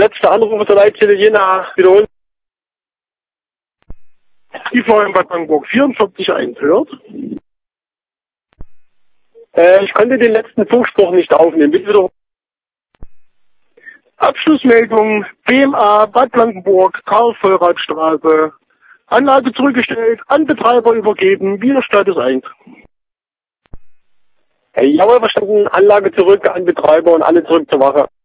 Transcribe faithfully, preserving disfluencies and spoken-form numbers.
letzte Anruf der Leitstelle Jena wiederholen. Die Frau in Bad Blankenburg vierundvierzig eins hört. Äh, ich konnte den letzten Funkspruch nicht aufnehmen. Bitte wieder. Abschlussmeldung B M A Bad Blankenburg, Karl-Vollrath-Straße. Anlage zurückgestellt, an Betreiber übergeben, Widerstatus eins. Hey, jawohl, verstanden. Anlage zurück an Betreiber und alle zurück zur Wache.